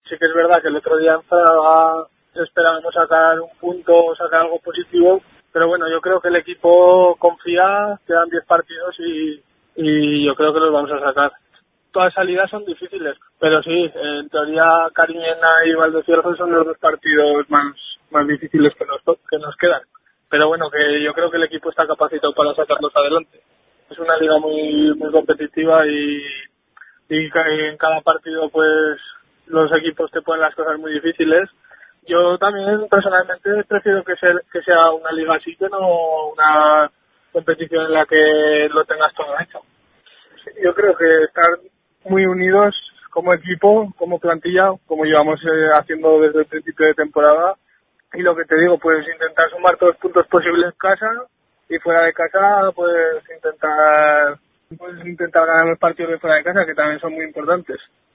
Sí que es verdad que el otro día en Fraga esperábamos sacar un punto o sacar algo positivo, pero bueno, yo creo que el equipo confía, quedan 10 partidos y yo creo que los vamos a sacar. Todas salidas son difíciles, pero sí, en teoría Cariñena y Valdecierzo son los dos partidos más difíciles que nos quedan. Pero bueno, que yo creo que el equipo está capacitado para sacarlos adelante. Es una liga muy competitiva y en cada partido pues los equipos te ponen las cosas muy difíciles. Yo también personalmente prefiero que sea una liga así que no una competición en la que lo tengas todo hecho. Yo creo que estar muy unidos como equipo, como plantilla, como llevamos haciendo desde el principio de temporada. Y lo que te digo, pues intentar sumar todos los puntos posibles en casa y fuera de casa, pues intentar ganar los partidos de fuera de casa, que también son muy importantes.